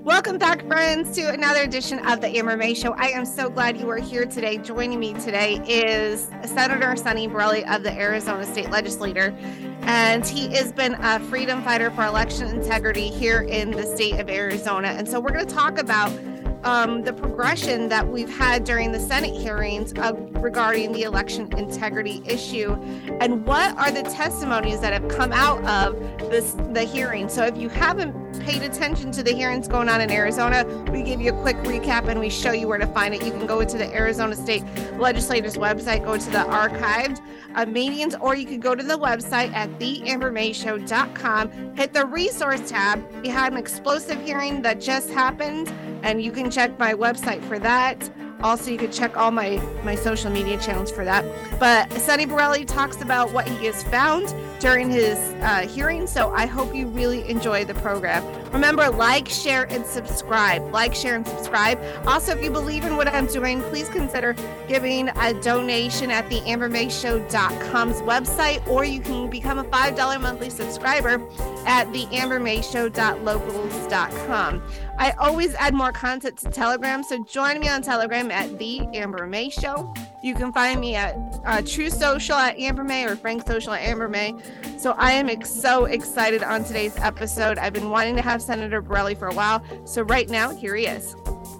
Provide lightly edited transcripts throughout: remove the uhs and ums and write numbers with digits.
Welcome back, friends, to another edition of the Amber May Show. I am so glad you are here today. Joining me today is Senator Sonny Borrelli of the Arizona State Legislature, and he has been a freedom fighter for election integrity here in the state of Arizona. And so we're going to talk about the progression that we've had during the Senate hearings regarding the election integrity issue, and what are the testimonies that have come out of the hearing. So if you haven't paid attention to the hearings going on in Arizona, we give you a quick recap and we show you where to find it. You can go to the Arizona State Legislature's website, go to the archived meetings, or you can go to the website at theambermayshow.com, hit the resource tab. We had an explosive hearing that just happened, and you can check my website for that. Also, you can check all my social media channels for that. But Sonny Borrelli talks about what he has found during his hearing, so I hope you really enjoy the program. Remember, like, share, and subscribe. Like, share, and subscribe. Also, if you believe in what I'm doing, please consider giving a donation at the ambermayshow.com's website, or you can become a $5 monthly subscriber at the ambermayshow.locals.com. I always add more content to Telegram, so join me on Telegram at The Amber May Show. You can find me at True Social at Amber May or Frank Social at Amber May. So I am so excited on today's episode. I've been wanting to have Senator Borrelli for a while, so right now, here he is.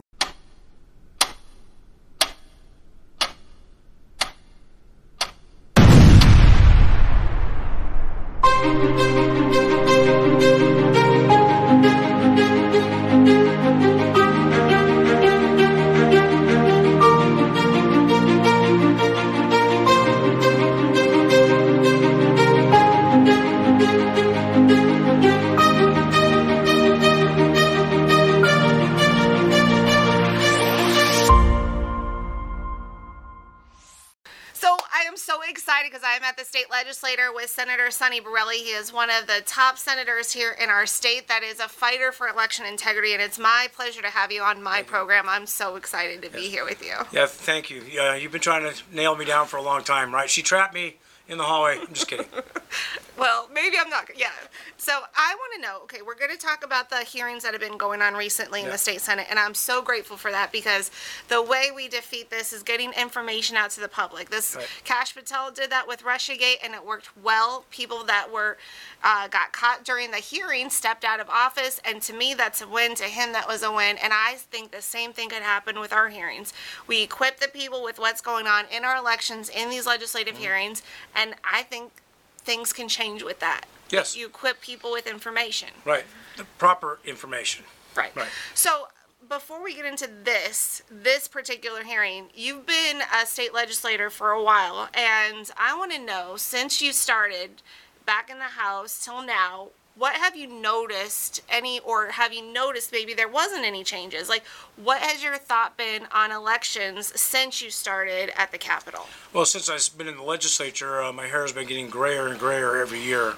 Because I am at the state legislature with Senator Sonny Borrelli. He is one of the top senators here in our state that is a fighter for election integrity, and it's my pleasure to have you on my program. I'm so excited to be here with you. Yeah, thank you. You've been trying to nail me down for a long time, right? She trapped me in the hallway. I'm just kidding. Well, maybe I'm not. Yeah. So I want to know, okay, we're going to talk about the hearings that have been going on recently in the state Senate, and I'm so grateful for that, because the way we defeat this is getting information out to the public. Kash Patel did that with Russiagate, and it worked well. People that were got caught during the hearing stepped out of office, and to me, that's a win. To him, that was a win, and I think the same thing could happen with our hearings. We equip the people with what's going on in our elections, in these legislative hearings, and I think things can change with that. Yes. You equip people with information. Right. The proper information. Right. So before we get into this particular hearing, you've been a state legislator for a while, and I want to know, since you started back in the House till now, what have you noticed or have you noticed maybe there wasn't any changes? Like, what has your thought been on elections since you started at the Capitol? Well, since I've been in the legislature, my hair has been getting grayer and grayer every year.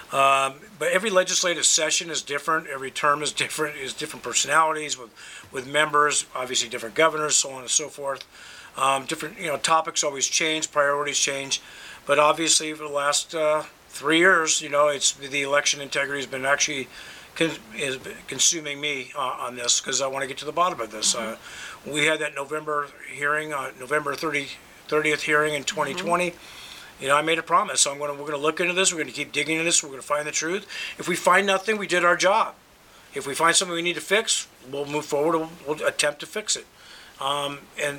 But every legislative session is different. Every term is different. Is different personalities with members, obviously different governors, so on and so forth. Different, topics always change, priorities change. But obviously, for the last 3 years, it's the election integrity has been actually consuming me on this, because I want to get to the bottom of this. We had that November hearing, November 30th hearing in 2020. I made a promise. So we're going to look into this. We're going to keep digging into this. We're going to find the truth. If we find nothing, we did our job. If we find something we need to fix, we'll move forward. We'll attempt to fix it. I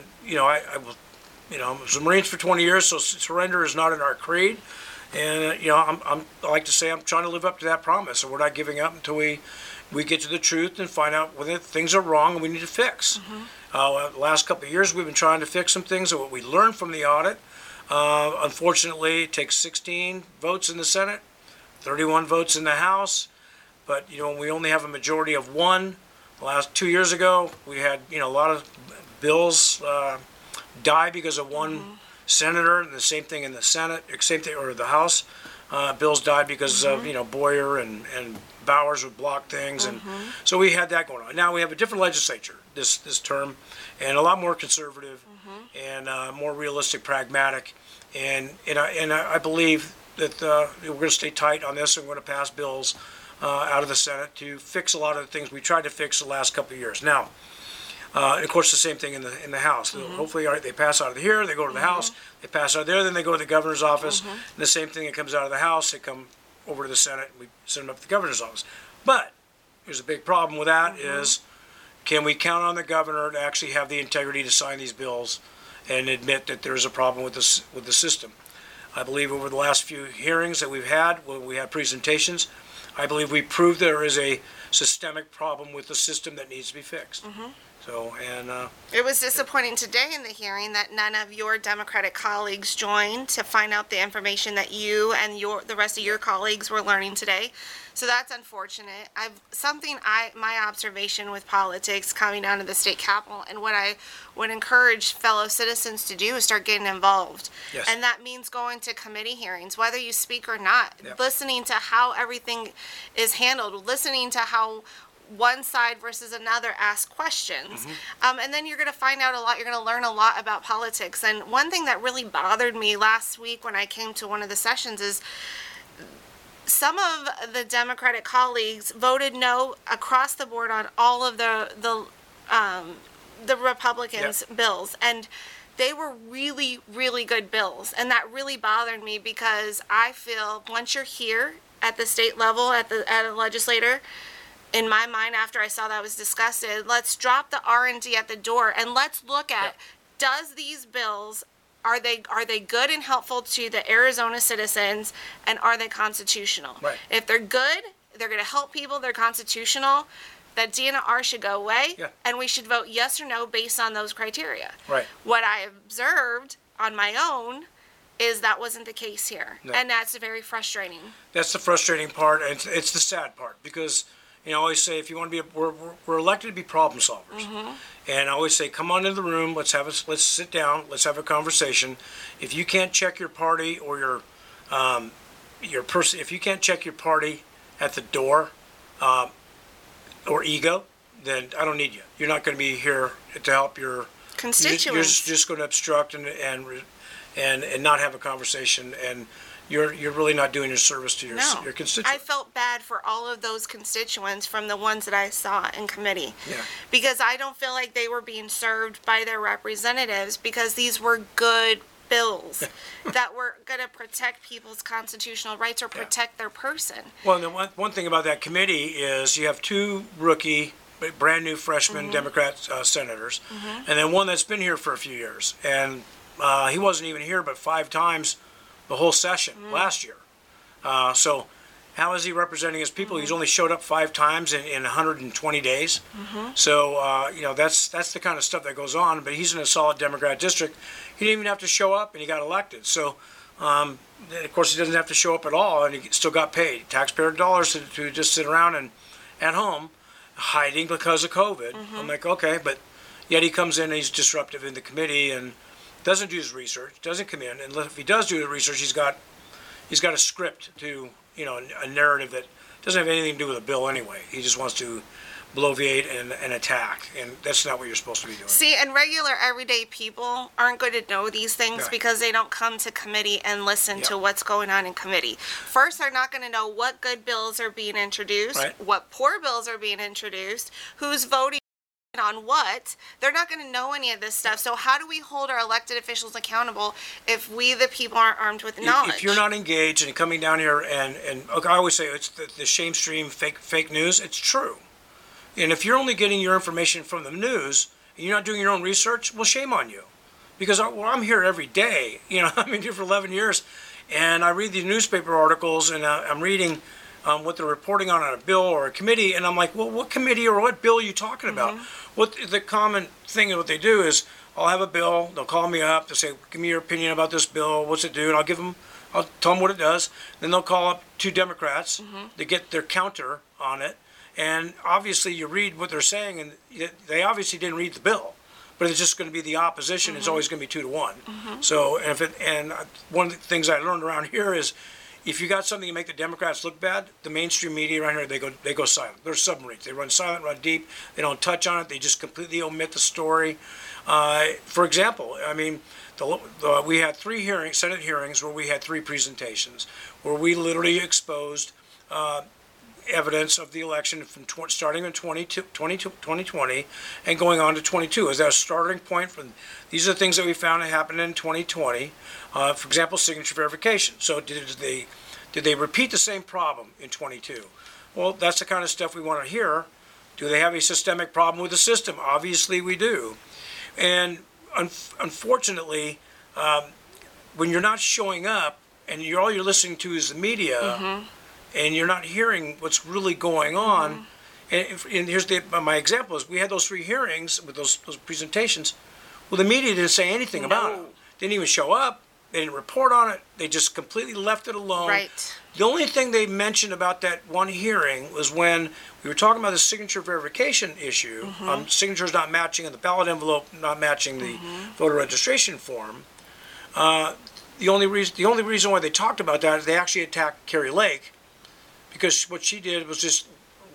was a Marines for 20 years, so surrender is not in our creed. And I like to say I'm trying to live up to that promise. So we're not giving up until we get to the truth and find out whether things are wrong and we need to fix. The last couple of years, we've been trying to fix some things. And what we learned from the audit, unfortunately, it takes 16 votes in the Senate, 31 votes in the House. But we only have a majority of one. The last 2 years ago, we had a lot of bills die because of one senator, and the same thing in the Senate, or the House. Bills died because of Boyer and Bowers would block things, and so we had that going on. Now we have a different legislature this term, and a lot more conservative and more realistic, pragmatic, and I believe that we're going to stay tight on this, and we're going to pass bills out of the Senate to fix a lot of the things we tried to fix the last couple of years. Now, and of course, the same thing in the House. Hopefully, all right, they pass out of here, they go to the House, they pass out there, then they go to the governor's office. And the same thing that comes out of the House, they come over to the Senate, and we send them up to the governor's office. But there's a big problem with that is, can we count on the governor to actually have the integrity to sign these bills and admit that there's a problem with the system? I believe over the last few hearings that we've had, when we had presentations, I believe we proved there is a systemic problem with the system that needs to be fixed. So, It was disappointing today in the hearing that none of your Democratic colleagues joined to find out the information that you and the rest of your colleagues were learning today. So that's unfortunate. My observation with politics coming down to the state capitol, and what I would encourage fellow citizens to do is start getting involved. Yes. And that means going to committee hearings, whether you speak or not, Yep. listening to how everything is handled, listening to how one side versus another ask questions. And then you're going to find out a lot. You're going to learn a lot about politics. And one thing that really bothered me last week when I came to one of the sessions is some of the Democratic colleagues voted no across the board on all of the Republicans' bills. And they were really, really good bills. And that really bothered me because I feel once you're here at the state level, at a legislator, in my mind, after I saw that was discussed, let's drop the R&D at the door and let's look at, does these bills, are they good and helpful to the Arizona citizens, and are they constitutional? Right. If they're good, they're going to help people, they're constitutional, that DNR should go away, and we should vote yes or no based on those criteria. Right. What I observed on my own is that wasn't the case here, and that's very frustrating. that's the frustrating part, and it's the sad part, because I always say, if you want to be, we're elected to be problem solvers, and I always say, come on into the room, let's sit down, let's have a conversation. If you can't check your party or your person, if you can't check your party at the door, or ego, then I don't need you. You're not going to be here to help your Constituents. You're just going to obstruct and not have a conversation, and you're really not doing your service to your constituents. I felt bad for all of those constituents from the ones that I saw in committee. Yeah. Because I don't feel like they were being served by their representatives, because these were good bills that were going to protect people's constitutional rights or protect their person. Well, and the one thing about that committee is you have two rookie, brand new freshman Democrat senators, and then one that's been here for a few years. And he wasn't even here but 5 times the whole session last year. So how is he representing his people? He's only showed up 5 times in 120 days. So, that's the kind of stuff that goes on. But he's in a solid Democrat district. He didn't even have to show up, and he got elected. So, of course, he doesn't have to show up at all, and he still got paid taxpayer dollars to just sit around and at home hiding because of COVID. I'm like, okay, but yet he comes in and he's disruptive in the committee and doesn't do his research, doesn't come in, and if he does do the research, he's got a script to, a narrative that doesn't have anything to do with a bill anyway. He just wants to bloviate and attack, and that's not what you're supposed to be doing. See, and regular everyday people aren't going to know these things Right. because they don't come to committee and listen to what's going on in committee. First, they're not going to know what good bills are being introduced, Right. what poor bills are being introduced, who's voting on what. They're not going to know any of this stuff. So how do we hold our elected officials accountable if we, the people, aren't armed with knowledge? If you're not engaged and coming down here and okay, I always say it's the shame stream fake news, it's true. And if you're only getting your information from the news and you're not doing your own research, well, shame on you. Because I'm here every day. I've been here for 11 years, and I read these newspaper articles, and I'm reading what they're reporting on a bill or a committee, and I'm like, well, what committee or what bill are you talking about? What the common thing of what they do is, I'll have a bill, they'll call me up, they'll say, give me your opinion about this bill, what's it do, and I'll tell them what it does. Then they'll call up 2 Democrats to get their counter on it, and obviously you read what they're saying, and they obviously didn't read the bill. But it's just going to be the opposition. It's always going to be 2-1. So, and one of the things I learned around here is, if you got something to make the Democrats look bad, the mainstream media around here, they go silent. They're submarines. They run silent, run deep. They don't touch on it. They just completely omit the story. For example, we had 3 Senate hearings where we had 3 presentations, where we literally exposed evidence of the election from starting in 2020 and going on to 22. Is that a starting point? These are the things that we found that happened in 2020. For example, signature verification. So did they repeat the same problem in 22? Well, that's the kind of stuff we want to hear. Do they have a systemic problem with the system? Obviously we do. And unfortunately, when you're not showing up and all you're listening to is the media, and you're not hearing what's really going on, and here's my example is we had those 3 hearings with those presentations. Well, the media didn't say anything about it. Didn't even show up. They didn't report on it. They just completely left it alone. Right. The only thing they mentioned about that one hearing was when we were talking about the signature verification issue, signatures not matching and the ballot envelope not matching the voter registration form. The only reason why they talked about that is they actually attacked Kari Lake, because what she did was just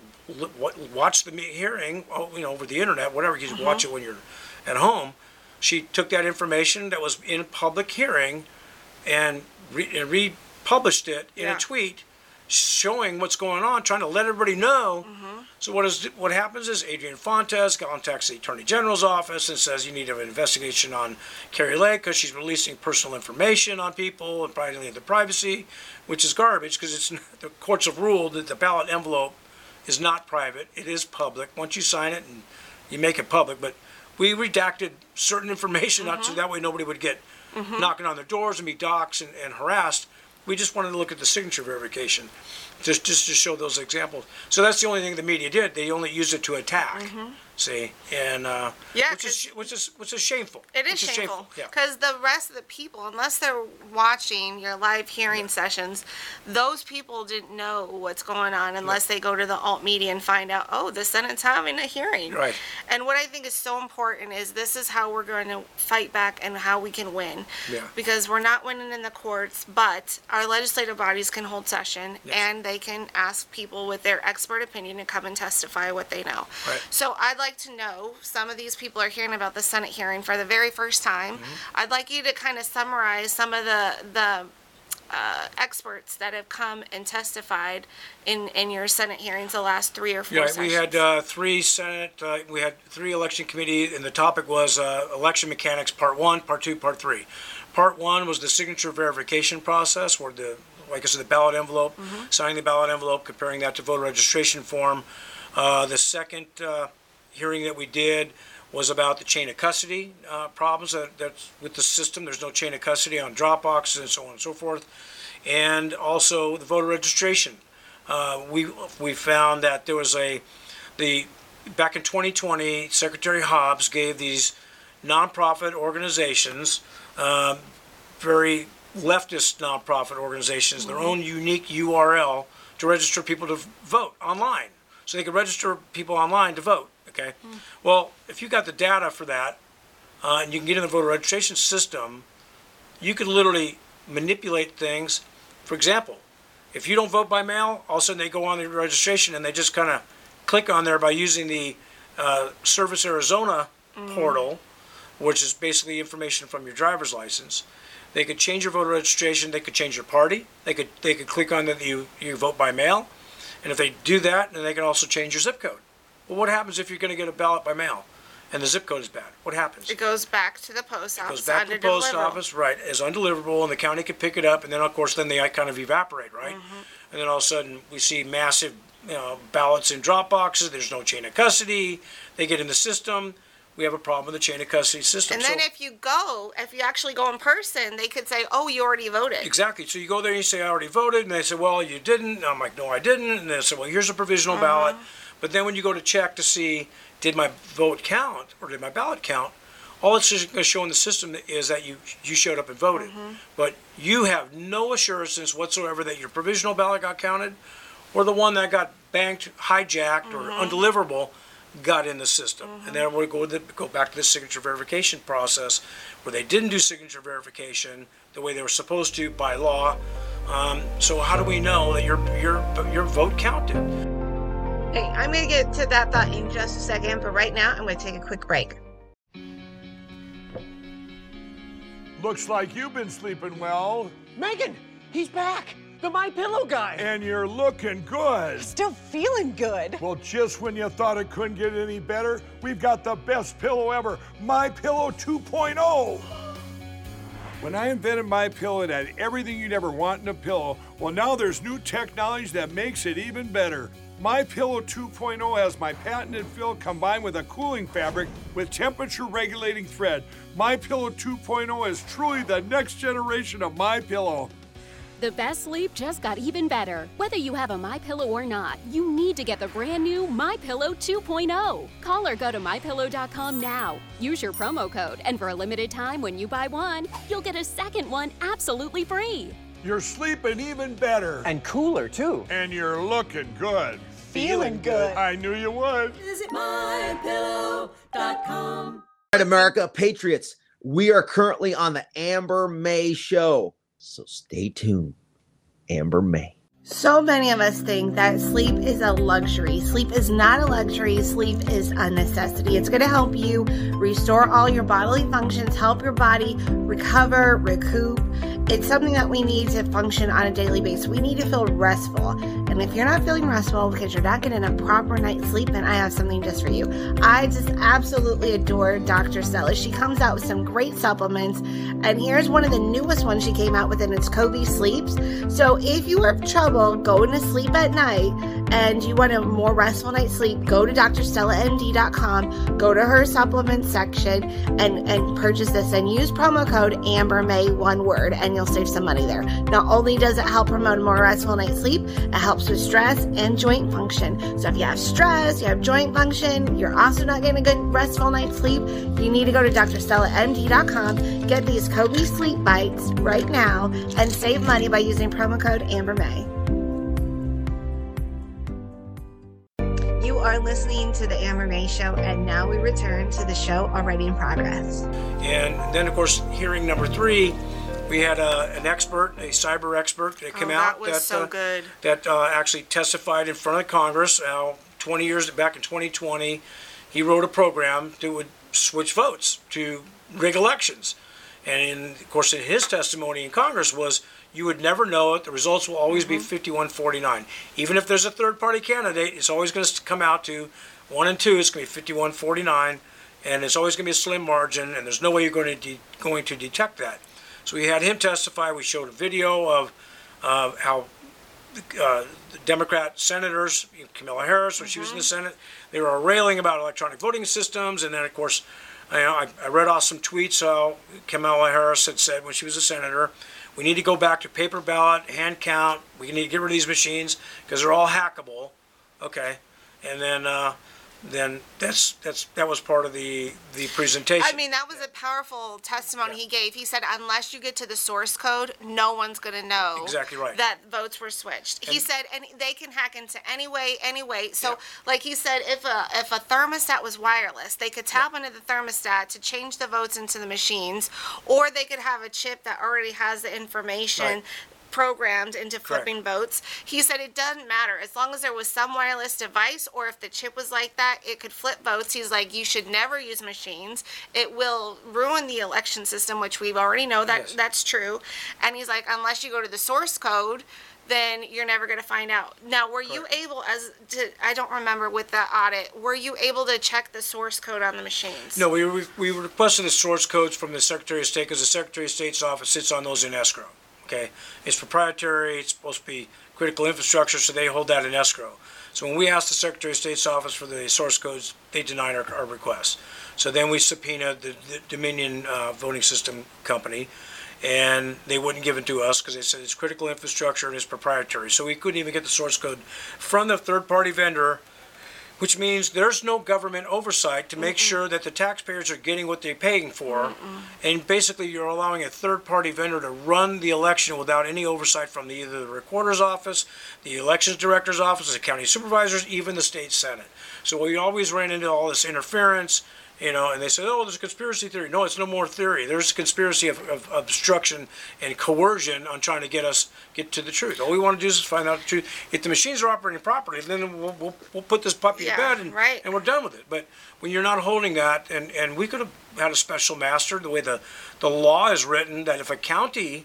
watch the hearing, over the internet, whatever. You can watch it when you're at home. She took that information that was in a public hearing and republished it in a tweet showing what's going on, trying to let everybody know. So what happens is Adrian Fontes contacts the Attorney General's office and says you need an investigation on Kari Lake because she's releasing personal information on people and violating their privacy, which is garbage because the courts have ruled that the ballot envelope is not private. It is public. Once you sign it and you make it public, but we redacted certain information so that way nobody would get knocking on their doors and be doxxed and harassed. We just wanted to look at the signature verification, just to show those examples. So that's the only thing the media did. They only used it to attack. See, and which is shameful. It is shameful because the rest of the people, unless they're watching your live hearing sessions, those people didn't know what's going on unless they go to the alt media and find out, oh, the Senate's having a hearing. Right. And what I think is so important is this is how we're going to fight back and how we can win. Yeah. Because we're not winning in the courts, but our legislative bodies can hold session and they can ask people with their expert opinion to come and testify what they know. Right. So I'd like to know, some of these people are hearing about the Senate hearing for the very first time. I'd like you to kind of summarize some of the experts that have come and testified in your Senate hearings the last 3 or 4 sessions. We had 3 Senate, we had 3 election committee, and the topic was election mechanics, part 1, part 2, part 3. Part 1 was the signature verification process, where like I said, the ballot envelope, signing the ballot envelope, comparing that to voter registration form. The second hearing that we did was about the chain of custody problems that's with the system. There's no chain of custody on drop boxes and so on and so forth. And also the voter registration. We found that there was back in 2020, Secretary Hobbs gave these nonprofit organizations, very leftist nonprofit organizations, their own unique URL to register people to vote online. So they could register people online to vote. Okay. Well, if you got the data for that, and you can get in the voter registration system, you could literally manipulate things. For example, if you don't vote by mail, all of a sudden they go on the registration and they just kind of click on there by using the Service Arizona portal, which is basically information from your driver's license. They could change your voter registration. They could change your party. They could click on that you vote by mail, and if they do that, then they can also change your zip code. Well, what happens if you're going to get a ballot by mail and the zip code is bad? What happens? It goes back to the post office. It goes back to the post office, right, as undeliverable, and the county can pick it up, and then, of course, then they kind of evaporate, right? And then all of a sudden we see massive ballots in drop boxes. There's no chain of custody. They get in the system. We have a problem with the chain of custody system. And then if you actually go in person, they could say, oh, you already voted. Exactly. So you go there and you say, I already voted. And they say, well, you didn't. And I'm like, no, I didn't. And they say, well, here's a provisional ballot. But then when you go to check to see, did my vote count or did my ballot count, all it's just going to show in the system is that you showed up and voted. But you have no assurances whatsoever that your provisional ballot got counted or the one that got banked, hijacked, or undeliverable got in the system. And then we'll go back to the signature verification process where they didn't do signature verification the way they were supposed to by law. So how do we know that your vote counted? Okay, I'm going to get to that thought in just a second, but right now I'm going to take a quick break. Looks like you've been sleeping well. Megan, he's back. The MyPillow guy. And you're looking good. Still feeling good. Well, just when you thought it couldn't get any better, we've got the best pillow ever, MyPillow 2.0. When I invented MyPillow, it had everything you'd ever want in a pillow. Well, now there's new technology that makes it even better. MyPillow 2.0 has my patented fill combined with a cooling fabric with temperature-regulating thread. MyPillow 2.0 is truly the next generation of MyPillow. The best sleep just got even better. Whether you have a MyPillow or not, you need to get the brand new MyPillow 2.0. Call or go to MyPillow.com now. Use your promo code, and for a limited time when you buy one, you'll get a second one absolutely free. You're sleeping even better. And cooler, too. And you're looking good. Feeling good. I knew you would. Visit MyPillow.com. All right, America, Patriots, we are currently on the Amber May Show. So stay tuned. Amber May. So many of us think that sleep is a luxury. Sleep is not a luxury. Sleep is a necessity. It's going to help you restore all your bodily functions, help your body recover, recoup. It's something that we need to function on a daily basis. We need to feel restful. And if you're not feeling restful because you're not getting a proper night's sleep, then I have something just for you. I just absolutely adore Dr. Stella. She comes out with some great supplements. And here's one of the newest ones she came out with, and it's Kobe Sleeps. So if you have trouble going to sleep at night and you want a more restful night's sleep, go to drstellamd.com, go to her supplement section and purchase this and use promo code AmberMay, one word, and you'll save some money there. Not only does it help promote a more restful night's sleep, it helps with stress and joint function. So if you have stress, you have joint function, you're also not getting a good restful night's sleep, you need to go to drstellamd.com, get these Kobe Sleep Bites right now, and save money by using promo code AmberMay. You are listening to the Amber May Show, and now we return to the show already in progress. And then, of course, hearing number 3, we had an expert, a cyber expert that came out that actually testified in front of Congress 20 years back in 2020. He wrote a program that would switch votes to rig elections. And of course, in his testimony in Congress was, you would never know it. The results will always be 51-49. Even if there's a third-party candidate, it's always going to come out to 1 and 2. It's going to be 51-49, and it's always going to be a slim margin, and there's no way you're going to detect that. So we had him testify. We showed a video of how the Democrat senators, Kamala Harris, when she was in the Senate, they were railing about electronic voting systems, and then, of course, I read off some tweets Kamala Harris had said when she was a senator. We need to go back to paper ballot, hand count. We need to get rid of these machines because they're all hackable. Okay, and then that was part of the presentation. I mean, that was a powerful testimony he gave. He said, unless you get to the source code, no one's going to know exactly right. that votes were switched. He said, and they can hack into any way. So, like he said, if a thermostat was wireless, they could tap into the thermostat to change the votes into the machines, or they could have a chip that already has the information programmed into flipping votes. He said it doesn't matter as long as there was some wireless device, or if the chip was like that, it could flip votes. He's like, you should never use machines. It will ruin the election system, which we already know that that's true. And he's like, unless you go to the source code, then you're never going to find out. Now, were you able, I don't remember with the audit, were you able to check the source code on the machines? No, we requested the source codes from the Secretary of State because the Secretary of State's office sits on those in escrow. Okay, it's proprietary. It's supposed to be critical infrastructure, so they hold that in escrow. So when we asked the Secretary of State's office for the source codes, they denied our request. So then we subpoenaed the Dominion voting system company, and they wouldn't give it to us because they said it's critical infrastructure and it's proprietary. So we couldn't even get the source code from the third-party vendor, which means there's no government oversight to make sure that the taxpayers are getting what they're paying for. And basically, you're allowing a third-party vendor to run the election without any oversight from either the recorder's office, the elections director's office, the county supervisors, even the state senate. So we always ran into all this interference, and they said, oh, there's a conspiracy theory. No, it's no more theory. There's a conspiracy of obstruction and coercion on trying to get to the truth. All we want to do is find out the truth. If the machines are operating properly, then we'll put this puppy to bed and we're done with it. But when you're not holding that, and we could have had a special master, the way the law is written, that if a county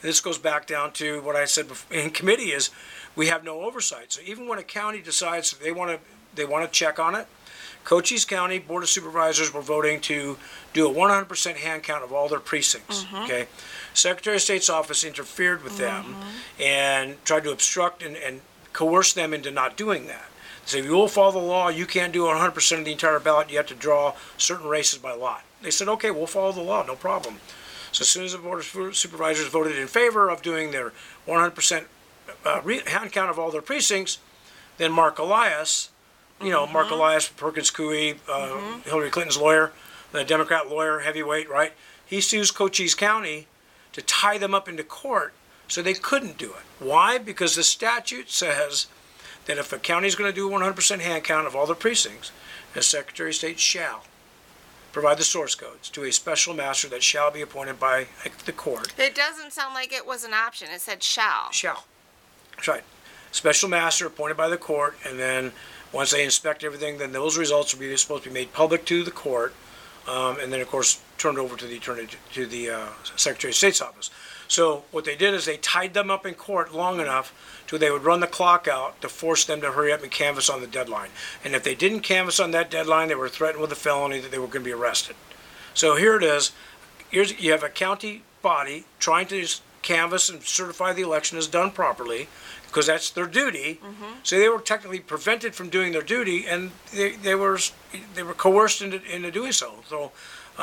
and this goes back down to what I said in committee, is we have no oversight. So even when a county decides they want to check on it, Cochise County Board of Supervisors were voting to do a 100% hand count of all their precincts. Okay, Secretary of State's office interfered with them and tried to obstruct and coerce them into not doing that. So if you will follow the law, you can't do 100% of the entire ballot. You have to draw certain races by lot. They said, okay, we'll follow the law, no problem. So as soon as the Board of Supervisors voted in favor of doing their 100% hand count of all their precincts, then Mark Elias, Mark Elias, Perkins Coie, Hillary Clinton's lawyer, the Democrat lawyer, heavyweight, right? He sues Cochise County to tie them up into court so they couldn't do it. Why? Because the statute says that if a county is going to do a 100% hand count of all their precincts, the Secretary of State shall provide the source codes to a special master that shall be appointed by the court. It doesn't sound like it was an option. It said shall. Shall. That's right. Special master appointed by the court, and then once they inspect everything, then those results will be supposed to be made public to the court, and then of course turned over to the Secretary of State's office. So what they did is they tied them up in court long enough till they would run the clock out to force them to hurry up and canvass on the deadline. And if they didn't canvass on that deadline, they were threatened with a felony that they were going to be arrested. So here it is. You have a county body trying to canvass and certify the election is done properly, because that's their duty. So they were technically prevented from doing their duty, and they were coerced into doing so. So,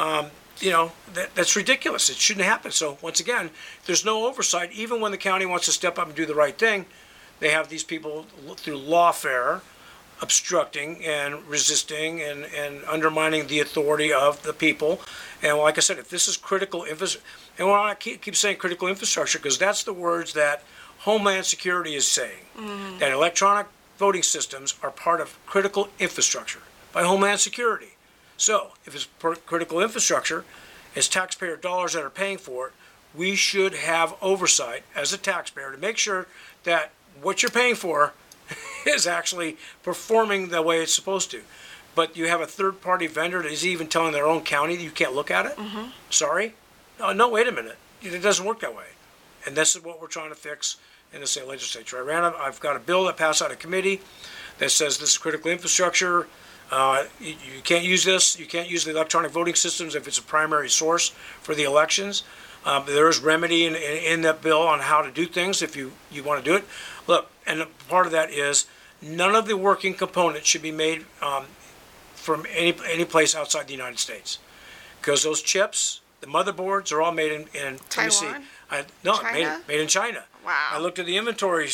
that's ridiculous. It shouldn't happen. So once again, there's no oversight. Even when the county wants to step up and do the right thing, they have these people through lawfare obstructing and resisting and undermining the authority of the people. And like I said, if this is critical infrastructure, and I keep saying critical infrastructure because that's the words that Homeland Security is saying, that electronic voting systems are part of critical infrastructure by Homeland Security. So if it's critical infrastructure, it's taxpayer dollars that are paying for it, we should have oversight as a taxpayer to make sure that what you're paying for is actually performing the way it's supposed to. But you have a third-party vendor that is even telling their own county that you can't look at it? Sorry? No, wait a minute. It doesn't work that way. And this is what we're trying to fix in the state legislature. I've got a bill that passed out of committee that says this is critical infrastructure. You can't use this. You can't use the electronic voting systems if it's a primary source for the elections. There is remedy in that bill on how to do things if you want to do it. Look, and part of that is none of the working components should be made from any place outside the United States, because those chips, the motherboards, are all made in Taiwan? China? Made in China. Wow. I looked at the inventory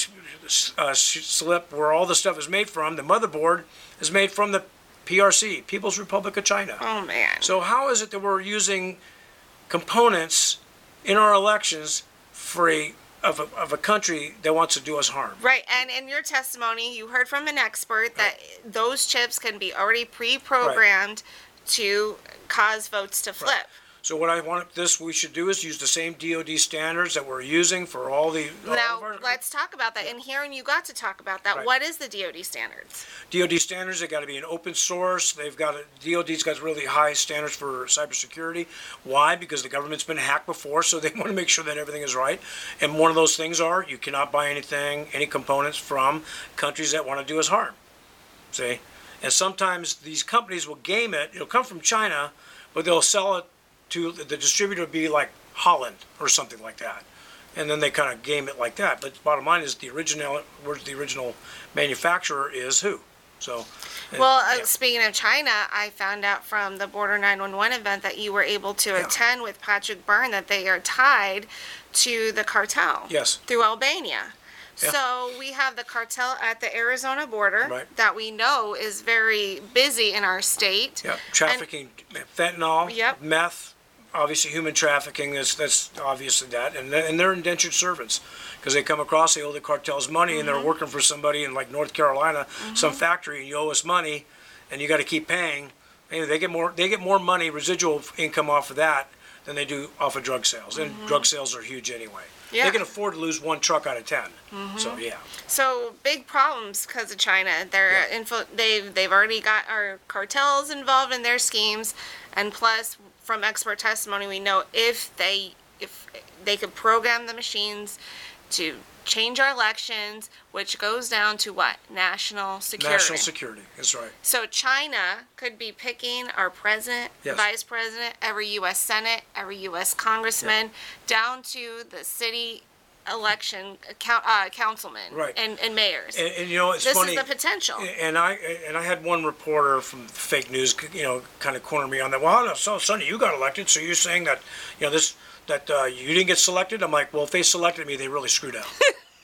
slip where all the stuff is made from. The motherboard is made from the PRC, People's Republic of China. Oh, man. So how is it that we're using components in our elections for of a country that wants to do us harm? Right, and in your testimony, you heard from an expert that those chips can be already pre-programmed to cause votes to flip. So what I want we should do is use the same DoD standards that we're using for all the. Now let's talk about that. And hearing you got to talk about that, Right. What is the DoD standards? DoD standards, they got to be an open source. DoD's got really high standards for cybersecurity. Why? Because the government's been hacked before, so they want to make sure that everything is right. And one of those things are you cannot buy any components from countries that want to do us harm. See? And sometimes these companies will game it. It'll come from China, but they'll sell it to the distributor, be like Holland or something like that. And then they kind of game it like that. But the bottom line is the original manufacturer is who? So. Speaking of China, I found out from the Border 911 event that you were able to attend with Patrick Byrne that they are tied to the cartel. Yes. Through Albania. Yeah. So we have the cartel at the Arizona border Right. that we know is very busy in our state. Yeah, trafficking, fentanyl, Yep. meth, obviously human trafficking, that's obviously that. And they're indentured servants because they come across, they owe the cartels money, and they're working for somebody in like North Carolina, some factory, and you owe us money, and you got to keep paying. Anyway, they get more money, residual income off of that than they do off of drug sales. And drug sales are huge anyway. Yeah. They can afford to lose one truck out of 10. So, yeah. So big problems because of China. They've already got our cartels involved in their schemes, and plus, from expert testimony, we know if they could program the machines to change our elections, which goes down to what? National security. National security, that's right. So China could be picking our president, Yes. vice president, every U.S. Senate, every U.S. congressman, down to the city election councilmen Right. and mayors. And you know, it's this funny. is the potential. And I had one reporter from fake news, kind of corner me on that. Well, so Sonny, you got elected, so you're saying that, that you didn't get selected? I'm like, well, if they selected me, they really screwed up.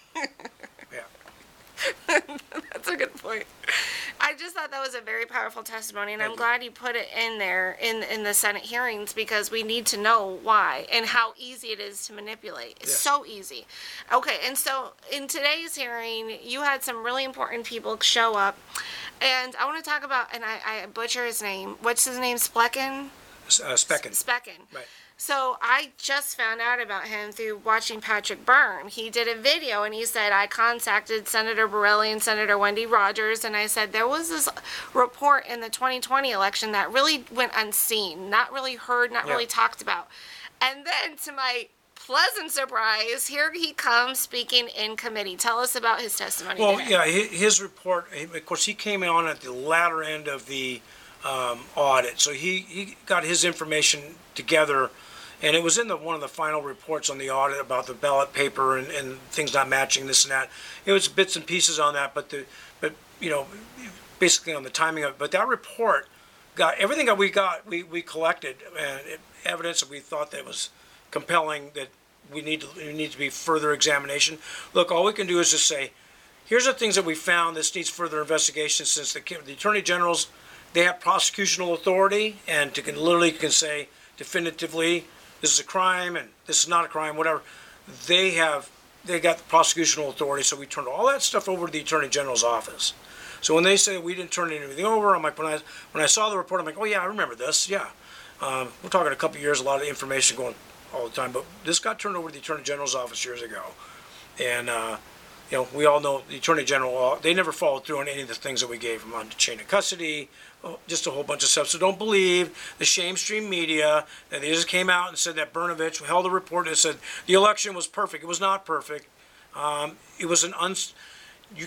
Yeah. That's a good point. I just thought that was a very powerful testimony, and I'm glad you put it in there in the Senate hearings, because we need to know why and how easy it is to manipulate. It's so easy. Okay, and so in today's hearing, you had some really important people show up, and I want to talk about, and I butcher his name. What's his name? Speckin? Speckin. Speckin. Right. So I just found out about him through watching Patrick Byrne. He did a video and he said, I contacted Senator Borelli and Senator Wendy Rogers, and I said there was this report in the 2020 election that really went unseen, not really heard, not really talked about. And then to my pleasant surprise, here he comes speaking in committee. Tell us about his testimony today. Yeah, his report, of course, he came on at the latter end of the audit. So he got his information together. And it was in one of the final reports on the audit about the ballot paper and things not matching this and that. It was bits and pieces on that, but basically on the timing of it. But that report got everything that we collected and evidence that we thought that was compelling, that we need to be further examination. Look, all we can do is just say, here's the things that we found. This needs further investigation, since the attorney generals, they have prosecutional authority and literally can say definitively, this is a crime and this is not a crime, whatever. They got the prosecutional authority, so we turned all that stuff over to the Attorney General's office. So when they say we didn't turn anything over, I'm like, when I saw the report, I'm like, oh yeah, I remember this, yeah. We're talking a couple of years, a lot of information going all the time, but this got turned over to the Attorney General's office years ago. And, we all know the Attorney General, they never followed through on any of the things that we gave them on the chain of custody, just a whole bunch of stuff. So don't believe the shame stream media that they just came out and said that Brnovich held a report that said the election was perfect. It was not perfect. It was I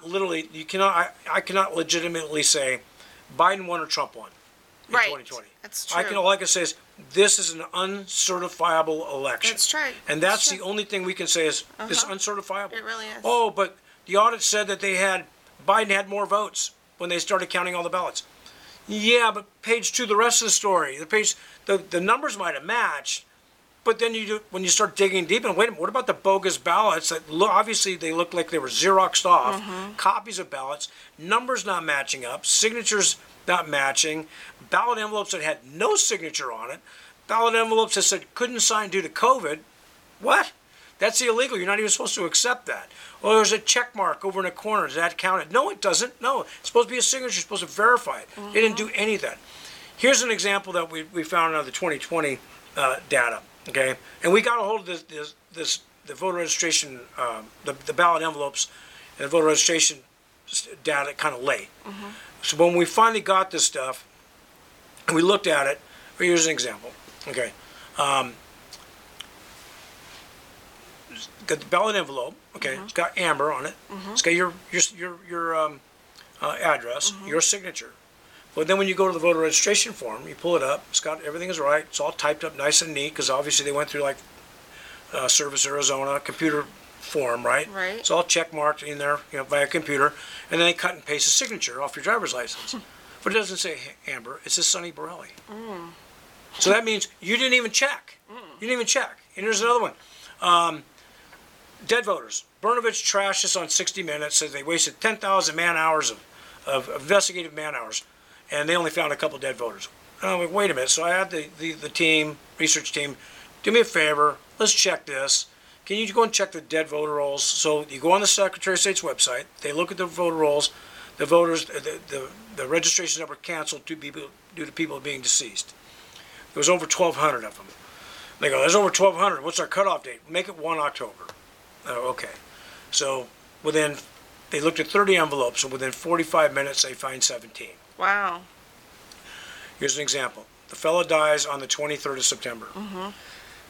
cannot legitimately say Biden won or Trump won in 2020. That's true. All I can say is this is an uncertifiable election. That's right. And that's the only thing we can say is it's uncertifiable. It really is. Oh, but the audit said that Biden had more votes when they started counting all the ballots. Yeah, but page 2, the rest of the story, the numbers might have matched, but then when you start digging deep, and wait a minute, what about the bogus ballots that obviously they look like they were Xeroxed off, copies of ballots, numbers not matching up, signatures not matching, ballot envelopes that had no signature on it, ballot envelopes that said couldn't sign due to COVID. What? That's illegal. You're not even supposed to accept that. Well, there's a check mark over in the corner. Does that count it? No, it doesn't. No, it's supposed to be a signature. You're supposed to verify it. They didn't do any of that. Here's an example that we found out of the 2020 data. Okay, and we got a hold of the voter registration, the ballot envelopes, and the voter registration data kind of late. So when we finally got this stuff, and we looked at it. Here's an example. Okay. Got the ballot envelope. Okay, it's got Amber on it. It's got your address, your signature. But then when you go to the voter registration form, you pull it up. It's got everything is right. It's all typed up nice and neat, because obviously they went through like Service Arizona computer form, right? Right. It's all check marked in there, via computer, and then they cut and paste a signature off your driver's license. But it doesn't say Amber. It says Sonny Borelli. So that means you didn't even check. You didn't even check. And here's another one. Dead voters. Brnovich trashed this on 60 Minutes, says they wasted 10,000 man-hours of investigative man-hours, and they only found a couple dead voters. And I'm like, wait a minute. So I had the research team, do me a favor, let's check this. Can you go and check the dead voter rolls? So you go on the Secretary of State's website, they look at the voter rolls, the voters, the registrations that were canceled due to people being deceased. There was over 1,200 of them. They go, there's over 1,200. What's our cutoff date? Make it 1 October. Oh, okay. So they looked at 30 envelopes, and within 45 minutes, they find 17. Wow. Here's an example. The fellow dies on the 23rd of September.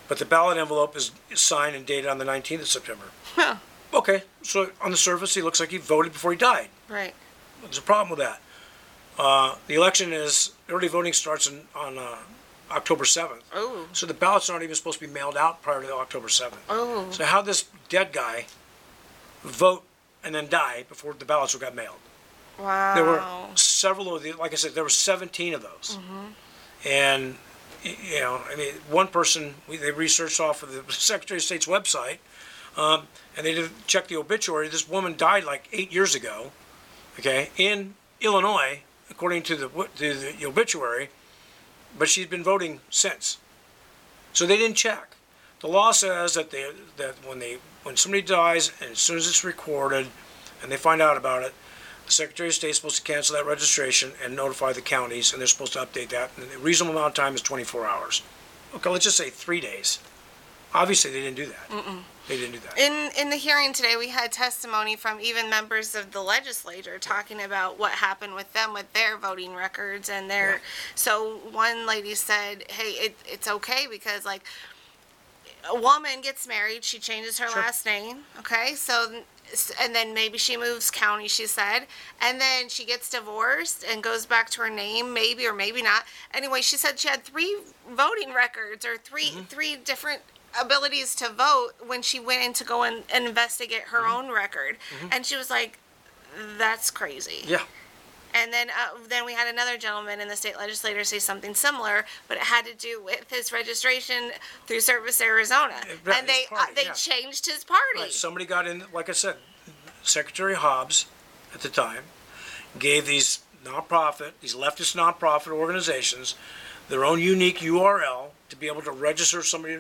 but the ballot envelope is signed and dated on the 19th of September. Huh. Okay, so on the surface, he looks like he voted before he died. Right. There's a problem with that. The election early voting starts on October 7th. Oh. So the ballots aren't even supposed to be mailed out prior to October 7th. Oh. So how this dead guy vote and then die before the ballots got mailed? Wow. There were several of the, like I said, there were 17 of those. And, you know, I mean, one person, they researched off of the Secretary of State's website, and they did check the obituary. This woman died like 8 years ago, okay, in Illinois, according to the obituary, but she's been voting since. So they didn't check. The law says that when somebody dies, and as soon as it's recorded, and they find out about it, the Secretary of State is supposed to cancel that registration and notify the counties, and they're supposed to update that. And the reasonable amount of time is 24 hours. Okay, let's just say 3 days. Obviously, they didn't do that. They didn't do that. In the hearing today, we had testimony from even members of the legislature talking about what happened with them with their voting records and their. Yeah. So one lady said, "Hey, it's okay because like a woman gets married, she changes her last name, okay? So and then maybe she moves county, she said, and then she gets divorced and goes back to her name, maybe or maybe not. Anyway, she said she had 3 voting records or three different abilities to vote when she went in to go and investigate her own record, and she was like, "That's crazy." Yeah. And then we had another gentleman in the state legislature say something similar, but it had to do with his registration through Service Arizona, Right, and his party, they yeah. changed his party. Right, somebody got in, like I said, Secretary Hobbs at the time gave these leftist nonprofit organizations their own unique URL to be able to register somebody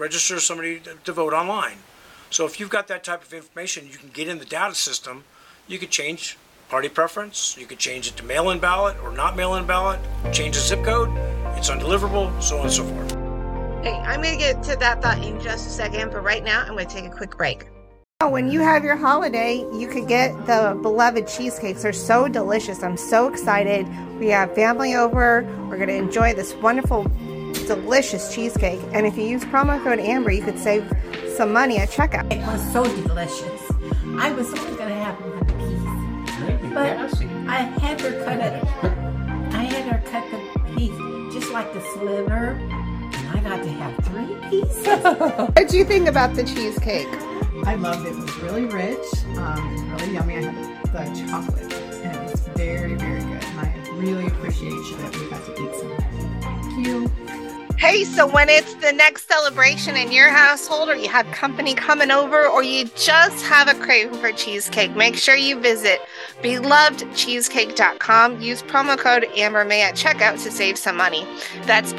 to vote online. So if you've got that type of information, you can get in the data system. You could change party preference. You could change it to mail-in ballot or not mail-in ballot. Change the zip code. It's undeliverable, so on and so forth. Hey, I'm going to get to that thought in just a second, but right now I'm going to take a quick break. When you have your holiday, you could get the beloved cheesecakes. They're so delicious. I'm so excited. We have family over. We're going to enjoy this wonderful, delicious cheesecake. And if you use promo code Amber, you could save some money at checkout. It was so delicious. I was only going to have 1 piece, but I had her cut it. I had her cut the piece just like the sliver, and I got to have 3 pieces. What did you think about the cheesecake? I loved it. It was really rich. It was really yummy. I had the chocolate, and it was very, very good. And I really appreciate you that we got to eat some of that. Thank you. Hey, so when it's the next celebration in your household, or you have company coming over, or you just have a craving for cheesecake, make sure you visit belovedcheesecake.com. Use promo code AmberMay at checkout to save some money. That's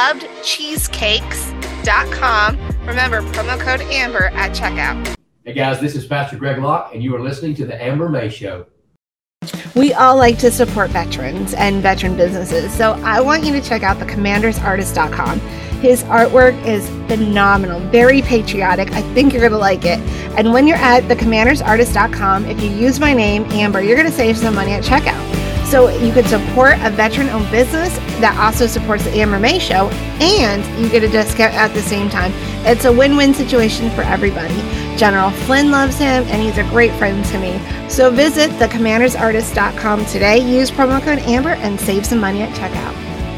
belovedcheesecakes.com. Remember, promo code Amber at checkout. Hey guys, this is Pastor Greg Locke, and you are listening to The Amber May Show. We all like to support veterans and veteran businesses, so I want you to check out thecommandersartist.com. His artwork is phenomenal, very patriotic. I think you're going to like it. And when you're at thecommandersartist.com, if you use my name, Amber, you're going to save some money at checkout. So you could support a veteran-owned business that also supports the Amber May Show, and you get a discount at the same time. It's a win-win situation for everybody. General Flynn loves him, and he's a great friend to me. So visit thecommandersartist.com today. Use promo code Amber and save some money at checkout.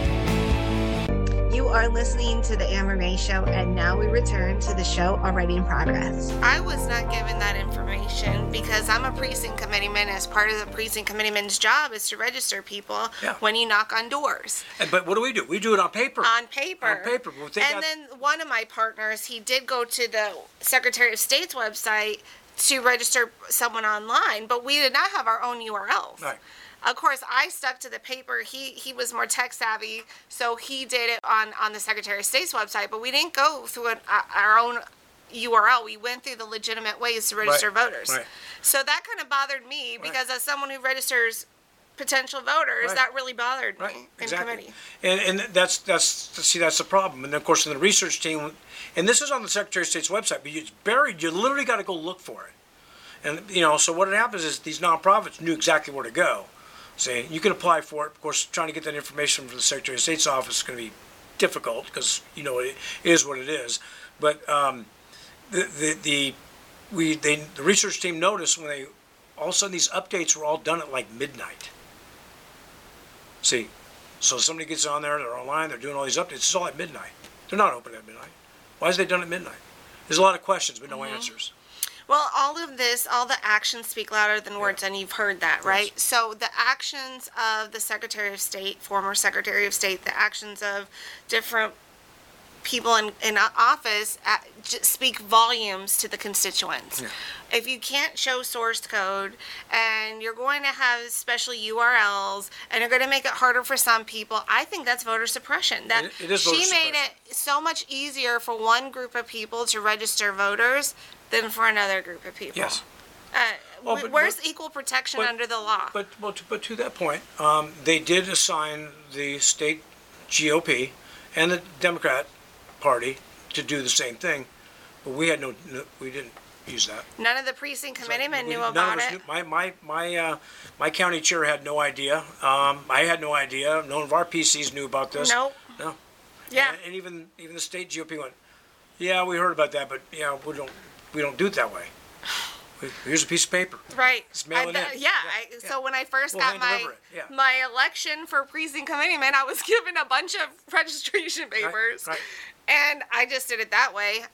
You are listening to the Amber May Show, and now we return to the show already in progress. I was not given that information because I'm a precinct committeeman. As part of the precinct committeeman's job is to register people when you knock on doors. But what do? We do it on paper. On paper. On paper. Then one of my partners, he did go to the Secretary of State's website to register someone online, but we did not have our own URLs. Right. Of course, I stuck to the paper. He was more tech savvy, so he did it on the Secretary of State's website, but we didn't go through our own URL. We went through the legitimate ways to register voters. Right. So that kind of bothered me because as someone who registers potential voters, that really bothered me in committee. And that's the problem. And of course, in the research team, and this is on the Secretary of State's website, but it's buried. You literally got to go look for it. And so what happens is these nonprofits knew exactly where to go. Say you can apply for it. Of course, trying to get that information from the Secretary of State's office is going to be difficult because it is what it is. But the research team noticed when they all of a sudden these updates were all done at like midnight. See, so somebody gets on there, they're online, they're doing all these updates. It's all at midnight. They're not open at midnight. Why is they done at midnight? There's a lot of questions but no answers. Well, all of this, all the actions speak louder than words, and you've heard that, right? Yes. So the actions of the Secretary of State, former Secretary of State, the actions of different people in office speak volumes to the constituents. Yeah. If you can't show source code and you're going to have special URLs and you're going to make it harder for some people, I think that's voter suppression. That It is voter she made suppression. it so much easier for one group of people to register voters than for another group of people. Yes. Well, but- Where's but- equal protection but- under the law? But to that point, they did assign the state GOP and the Democrat Party to do the same thing, but we didn't use that. None of the precinct committeemen knew None about of us it. knew. My county chair had no idea. I had no idea. None of our PCs knew about this. Nope. No. Yeah. And even the state GOP went, yeah, we heard about that, but we don't do it that way. Here's a piece of paper. Right. Just mail it in. So when I first We'll got hand my deliver it, yeah. my election for precinct committeeman, I was given a bunch of registration papers, right. and I just did it that way.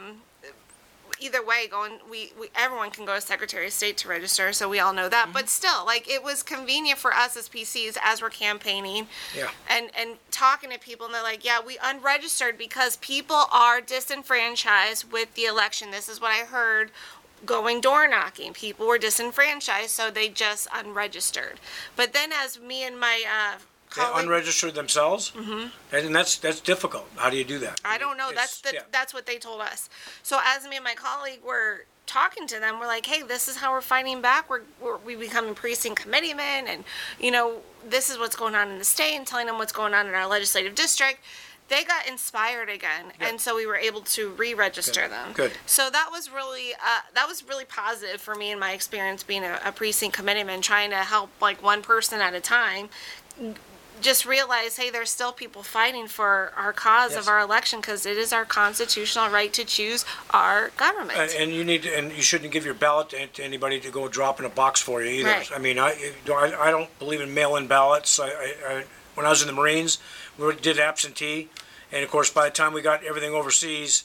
Either way, everyone can go to Secretary of State to register, so we all know that. But still, like, it was convenient for us as PCs as we're campaigning, Yeah. and talking to people, and they're like, yeah, we unregistered because people are disenfranchised with the election. This is what I heard going door knocking. People were disenfranchised, so they just unregistered. But then as me and my They colleague, unregistered themselves, and that's difficult. How do you do that? I don't know. It's- yeah. That's what they told us. So as me and my colleague were talking to them, we're like, hey, this is how we're fighting back. We becoming precinct committeemen, and this is what's going on in the state, and telling them what's going on in our legislative district. They got inspired again, and so we were able to re-register them. Good. So that was really positive for me in my experience being a precinct committeeman, trying to help like one person at a time. Just realize, hey, there's still people fighting for our cause Yes. of our election because it is our constitutional right to choose our government. And you shouldn't give your ballot to anybody to go drop in a box for you either. Right. I mean, I don't believe in mail-in ballots. When I was in the Marines, we did absentee, and of course, by the time we got everything overseas,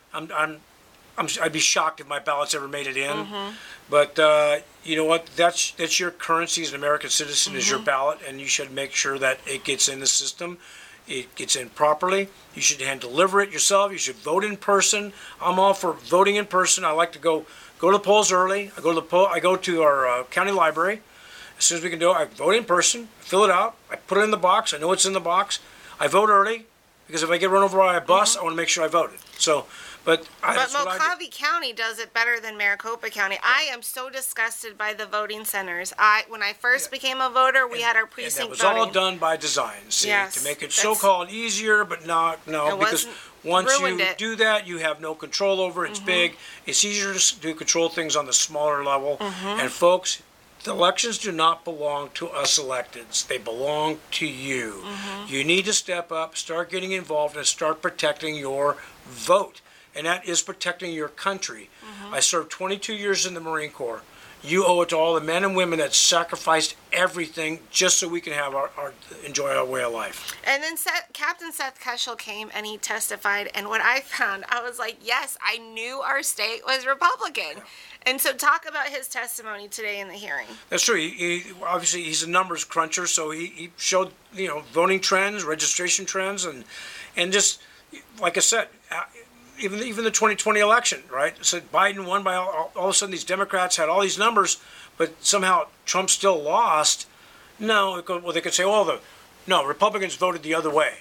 I'd be shocked if my ballots ever made it in. But you know what? That's your currency as an American citizen, is your ballot, and you should make sure that it gets in the system. It gets in properly. You should hand deliver it yourself. You should vote in person. I'm all for voting in person. I like to go to the polls early. I go to our county library. As soon as we can do it, I vote in person, fill it out, I put it in the box. I know it's in the box. I vote early because if I get run over by a bus, I want to make sure I voted. So, But that's what I do. Mojave County does it better than Maricopa County. I am so disgusted by the voting centers. When I first became a voter, we had our And precinct that was voting. all done by design, see, Yes, to make it that's- so-called easier, but no, It because wasn't- once you ruined it. do that, you have no control over it. It's big. It's easier to control things on the smaller level. And folks, the elections do not belong to us electeds. They belong to you. You need to step up, start getting involved, and start protecting your vote. And that is protecting your country. I served 22 years in the Marine Corps. You owe it to all the men and women that sacrificed everything just so we can have enjoy our way of life. And then Captain Seth Keschel came and he testified. And what I found, I was like, yes, I knew our state was Republican. And so talk about his testimony today in the hearing. That's true. He obviously he's a numbers cruncher, so he showed voting trends, registration trends, and just like I said. Even the 2020 election, right? So Biden won by all of a sudden these Democrats had all these numbers, but somehow Trump still lost. No, well they could say, Republicans voted the other way.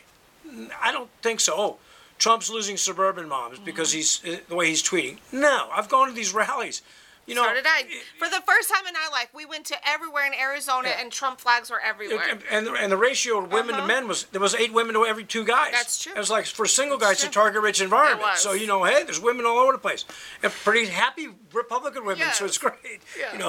I don't think so. Oh, Trump's losing suburban moms because he's the way he's tweeting. No, I've gone to these rallies. So did I. For the first time in our life, we went to everywhere in Arizona, and Trump flags were everywhere. And the ratio of women to men there was 8 women to every 2 guys. That's true. It was like for single guys, it's a target-rich environment. It was. So hey, there's women all over the place, and pretty happy Republican women. Yes. So it's great. Yeah.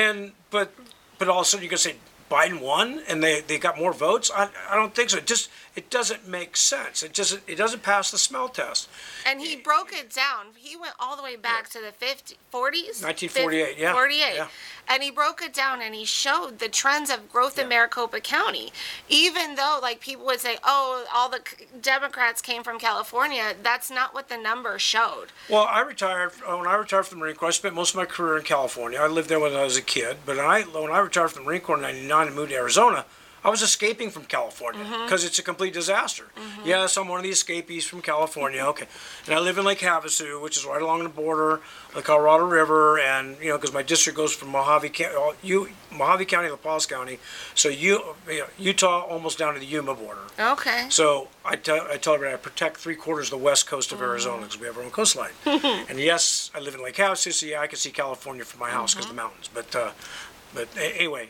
But all of a sudden you can say Biden won and they got more votes. I don't think so. It doesn't make sense. It doesn't pass the smell test. And he broke it down. He went all the way back to the 40s? 1948, yeah. 48. Yeah. And he broke it down and he showed the trends of growth in Maricopa County. Even though, like, people would say, oh, all the Democrats came from California, that's not what the numbers showed. Well, when I retired from the Marine Corps, I spent most of my career in California. I lived there when I was a kid. But when I retired from the Marine Corps in 1999 and moved to Arizona, I was escaping from California because it's a complete disaster. Yes, I'm one of the escapees from California. Okay, and I live in Lake Havasu, which is right along the border of the Colorado River, and because my district goes from Mojave County, La Paz County, so Utah almost down to the Yuma border. Okay. So I tell everybody I protect 3/4 of the west coast of Arizona because we have our own coastline. And yes, I live in Lake Havasu, so yeah, I can see California from my house because of the mountains. But anyway,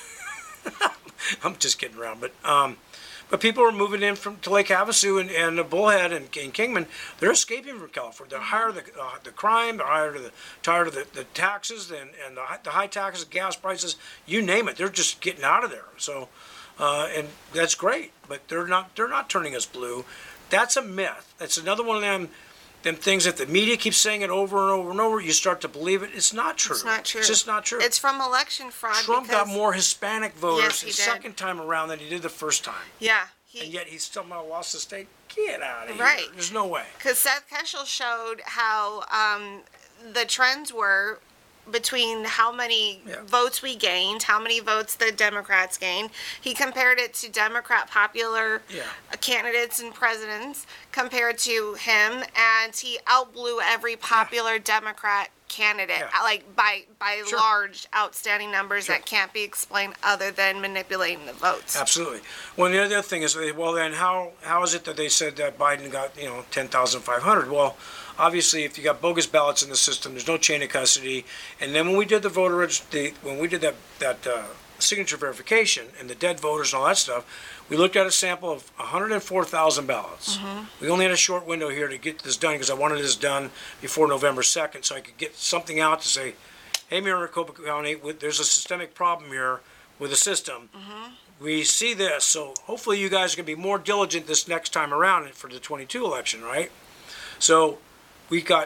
I'm just kidding around, but people are moving in to Lake Havasu and Bullhead and Kingman. They're escaping from California. They're tired of the crime. They're tired of the taxes and the high taxes, gas prices, you name it. They're just getting out of there. So, and that's great. But they're not turning us blue. That's a myth. That's another one of them things that the media keeps saying it over and over and over, you start to believe it. It's not true. It's not true. It's just not true. It's from election fraud. Trump got more Hispanic voters Yes, he the did. second time around than he did the first time. Yeah. And yet he still might have lost the state. Get out of here. Right. There's no way. Because Seth Keshel showed how the trends were between how many votes we gained, how many votes the Democrats gained. He compared it to Democrat popular candidates and presidents compared to him, and he outblew every popular Democrat candidate, like by large, outstanding numbers that can't be explained other than manipulating the votes. Absolutely. Well, the other thing is, well, then how is it that they said that Biden got 10,500? Well, obviously, if you got bogus ballots in the system, there's no chain of custody. And then when we did when we did that signature verification and the dead voters and all that stuff, we looked at a sample of 104,000 ballots. We only had a short window here to get this done because I wanted this done before November 2nd so I could get something out to say, hey, Maricopa County, there's a systemic problem here with the system. We see this, so hopefully you guys are going to be more diligent this next time around for the 22 election, right? So we got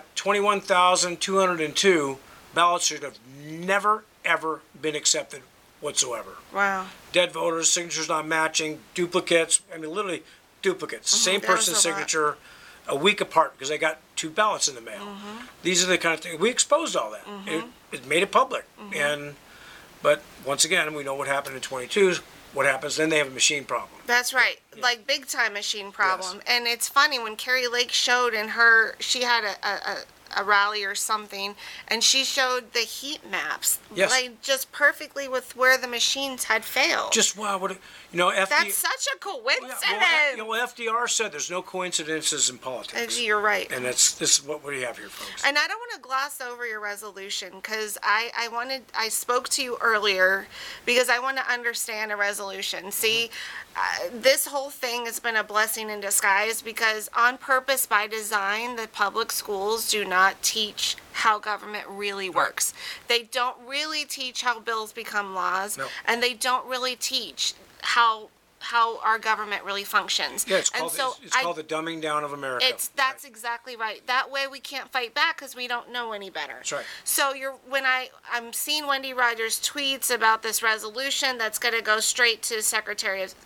21,202 ballots that have never, ever been accepted whatsoever. Wow. Dead voters, signatures not matching, duplicates. I mean, literally duplicates. Same person's signature a week apart because they got 2 ballots in the mail. These are the kind of things. We exposed all that. It made it public. But once again, we know what happened in 22. What happens then? They have a machine problem. That's right. Like big time machine problem. And it's funny when Carrie Lake showed she had a rally or something, and she showed the heat maps, like just perfectly with where the machines had failed. Just wow, that's such a coincidence. FDR said there's no coincidences in politics. You're right. And this is what we have here, folks. And I don't want to gloss over your resolution because I spoke to you earlier because I want to understand a resolution. See, this whole thing has been a blessing in disguise because on purpose, by design, the public schools do not teach how government really works. They don't really teach how bills become laws, and they don't really teach how our government really functions. Yeah, it's called the dumbing down of America. That's exactly right. That way we can't fight back because we don't know any better. That's right. So when I'm seeing Wendy Rogers' tweets about this resolution that's going to go straight to Secretary of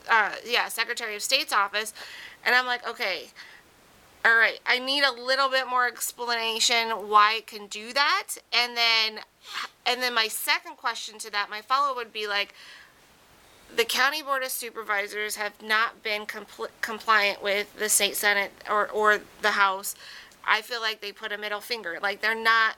State's office, and I'm like, okay, all right, I need a little bit more explanation why it can do that, and then my second question to that, my follow-up would be like, the County Board of Supervisors have not been compliant with the state Senate or the House. I feel like they put a middle finger. Like they're not,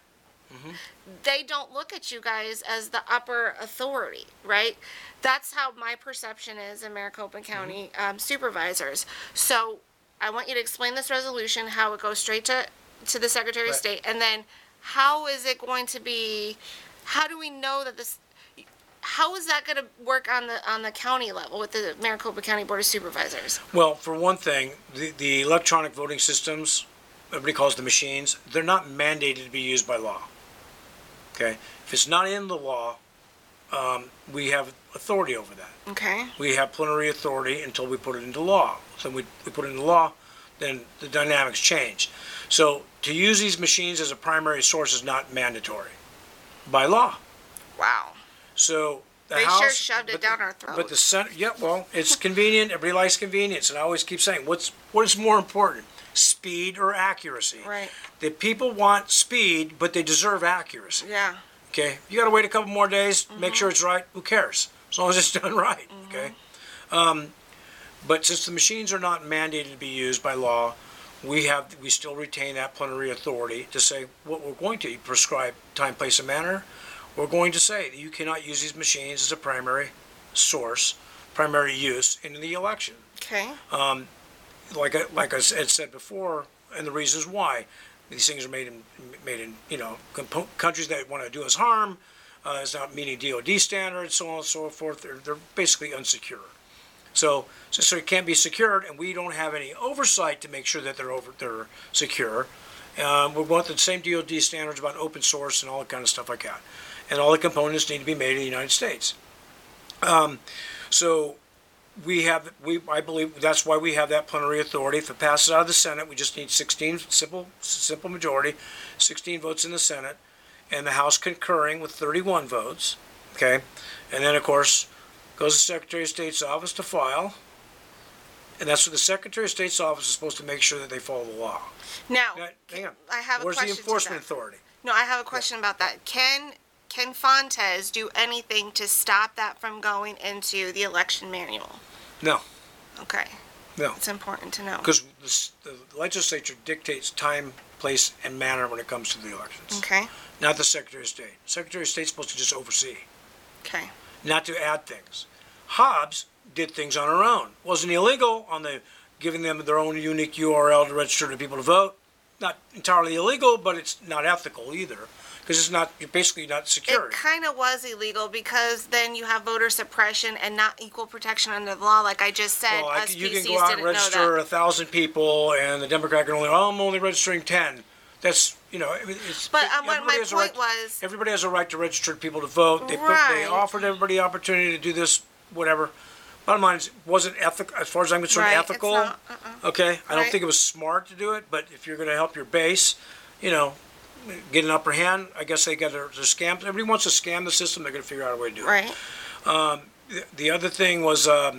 they don't look at you guys as the upper authority, right? That's how my perception is in Maricopa County supervisors. So I want you to explain this resolution, how it goes straight to the Secretary of State, and then how is it going to be, how do we know that this, how is that going to work on the county level with the Maricopa County Board of Supervisors? Well, for one thing, the electronic voting systems, everybody calls the machines, they're not mandated to be used by law. Okay? If it's not in the law, we have authority over that. Okay. We have plenary authority until we put it into law. then we put it in the law, then the dynamics change. So to use these machines as a primary source is not mandatory by law. Wow. So the They House, sure shoved it down our throats. But the Senate, yeah, well, it's convenient. Everybody likes convenience, and I always keep saying, what is more important, speed or accuracy? Right. The people want speed, but they deserve accuracy. Yeah. Okay, you got to wait a couple more days, make sure it's right. Who cares? As long as it's done right. Okay. But since the machines are not mandated to be used by law, we still retain that plenary authority to say what we're going to prescribe time, place, and manner. We're going to say that you cannot use these machines as a primary source, primary use in the election. Okay. Like I had said before, and the reasons why these things are made in countries that want to do us harm. It's not meeting DoD standards, so on and so forth. They're basically unsecure. So it can't be secured, and we don't have any oversight to make sure that they're secure. We want the same DoD standards about open source and all that kind of stuff like that. And all the components need to be made in the United States. So I believe that's why we have that plenary authority. If it passes out of the Senate, we just need 16 simple majority, 16 votes in the Senate, and the House concurring with 31 votes. Okay, and then of course goes to the Secretary of State's office to file, and that's what the Secretary of State's office is supposed to make sure that they follow the law. Now, Hang on. I have a Where's question. the enforcement to that. authority? No, I have a question about that. Can Fontes do anything to stop that from going into the election manual? No, Okay, no. it's important to know. Because the legislature dictates time, place, and manner when it comes to the elections. Okay, Not the Secretary of State. Secretary of State's supposed to just oversee, okay. not to add things. Hobbs did things on her own. Wasn't illegal on giving them their own unique URL to register the people to vote. Not entirely illegal, but it's not ethical either. Because you're basically not secure. It kind of was illegal because then you have voter suppression and not equal protection under the law, like I just said. Well, us you can PCs go out and didn't know register that. 1,000 people, and the Democrat can I'm only registering 10. That's, it's. But my everybody has a point right- was, Everybody has a right to register people to vote. They Right. offered everybody the opportunity to do this, whatever. Bottom line is, it wasn't ethical, as far as I'm concerned, Right, it's ethical. not, Okay, I don't Right. think it was smart to do it, but if you're going to help your base, get an upper hand, I guess they got their scam. Everybody wants to scam the system. They're going to figure out a way to do it. right, The other thing was the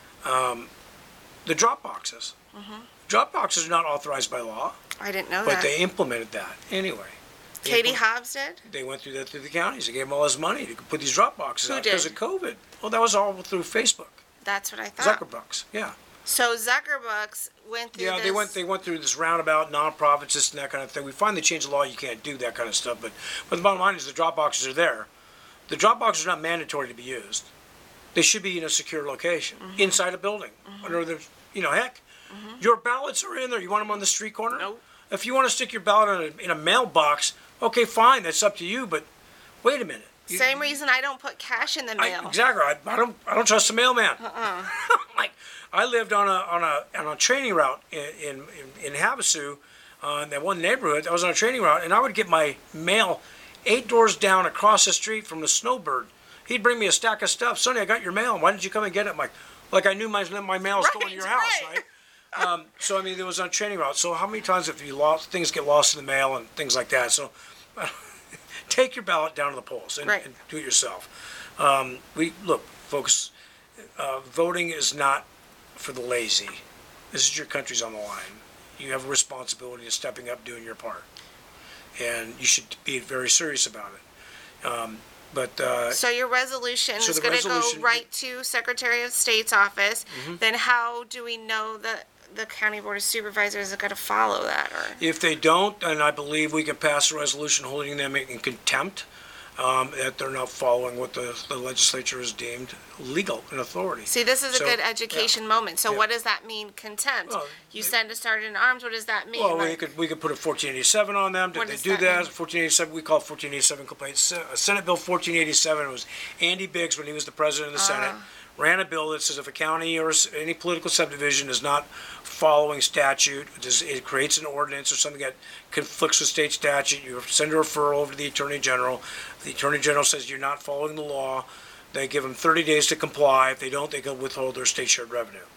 drop boxes. Drop boxes are not authorized by law, I didn't know but that. they implemented that anyway. Katie Hobbs did? They went through that through the counties. They gave them all this money to put these drop boxes Who out because did? of COVID. Well, that was all through Facebook. That's what I thought. Zuckerbucks, yeah. So Zuckerbucks went through Yeah, this. they went through this roundabout, nonprofits, this and that kind of thing. We finally changed the law. You can't do that kind of stuff. But the bottom line is the drop boxes are there. The drop boxes are not mandatory to be used. They should be in a secure location, inside a building. Under the, heck, your ballots are in there. You want them on the street corner? Nope. If you want to stick your ballot in a mailbox, okay, fine. That's up to you. But wait a minute. Same reason I don't put cash in the mail. Exactly. I don't trust the mailman. Like I lived on a training route in Havasu, in that one neighborhood. I was on a training route, and I would get my mail 8 doors down across the street from the Snowbird. He'd bring me a stack of stuff. Sonny, I got your mail. Why didn't you come and get it? I'm like I knew my mail was going to your house, right? So I mean, there was on a training route. So how many times have you things get lost in the mail and things like that? So. Take your ballot down to the polls and do it yourself. Look, folks, voting is not for the lazy. This is your country's on the line. You have a responsibility of stepping up, doing your part, and you should be very serious about it. So your resolution So is the going to go resolution- right to Secretary of State's office. Then how do we know that the County Board of Supervisors are going to follow that? Or If they don't, then I believe we can pass a resolution holding them in contempt, that they're not following what the legislature has deemed legal and authority. see, this is a So, good education moment. So Yeah. what does that mean, contempt? Well, You send a sergeant at arms. What does that mean? Well, Like, we could put a 1487 on them. Did What they does do that that? mean? 1487, we call it 1487 complaint. Senate Bill 1487, it was Andy Biggs, when he was the president of the Senate, ran a bill that says if a county or any political subdivision is not following statute, it creates an ordinance or something that conflicts with state statute, you send a referral over to the Attorney General. The Attorney General says you're not following the law. They give them 30 days to comply. If they don't, they can withhold their state shared revenue.